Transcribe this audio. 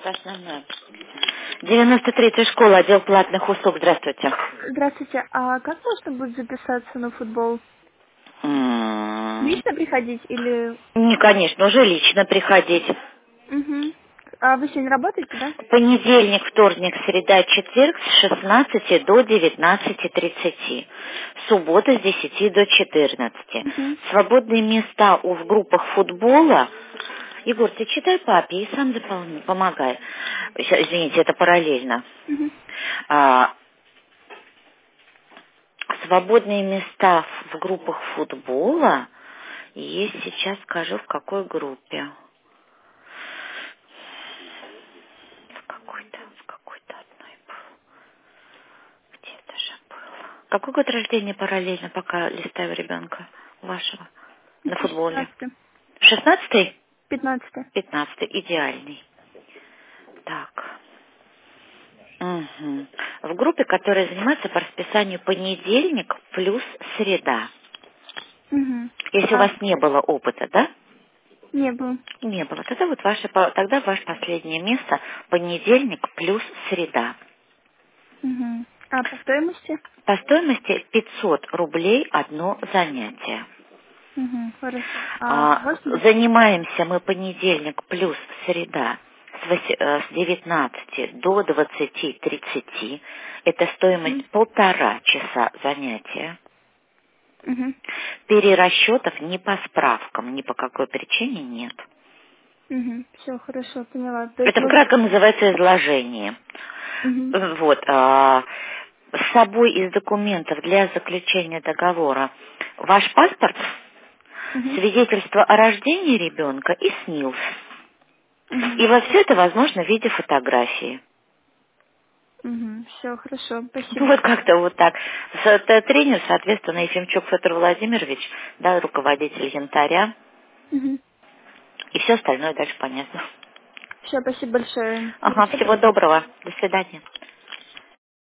это основное. 93-я школа, отдел платных услуг. Здравствуйте. Здравствуйте. А как можно будет записаться на футбол? М, Лично приходить или... Не, конечно, уже лично приходить. Угу. А вы сегодня работаете, да? Понедельник, вторник, среда, четверг с 16 до 19:30. Суббота с 10 до 14. Угу. Свободные места в группах футбола. Егор, ты читай папе и сам помогай. Щас, извините, это параллельно. Угу. А, Свободные места в группах футбола есть, сейчас скажу, в какой группе. В какой-то одной был. Где это же было? Какой год рождения параллельно, пока листаю ребенка вашего на Это футболе? 16. 16-й? 15. 15-й, идеальный. Так. Угу. В группе, которая занимается по расписанию понедельник плюс среда. Угу. Если у вас не было опыта, да? Не было. Не было. Тогда ваше последнее место понедельник плюс среда. Угу. А по стоимости? По стоимости 500 рублей одно занятие. Угу. Хорошо. А можно? Занимаемся мы понедельник плюс среда с 19 до 20:30. Это Угу. стоимость 1,5 часа занятия. Угу. Перерасчетов ни по справкам, ни по какой причине нет. Угу. Все, хорошо, поняла. То есть Это можно... вкратце называется изложение. Угу. Вот. С собой из документов для заключения договора ваш паспорт, Угу. свидетельство о рождении ребенка и СНИЛС. Угу. И во все это возможно в виде фотографии. Угу. Все, хорошо, Ну, спасибо. вот как-то вот так. Тренер, соответственно, Ефимчук Федор Владимирович, да, руководитель янтаря. Угу. И все остальное дальше понятно. Все, спасибо большое. Ага, всего доброго. До свидания.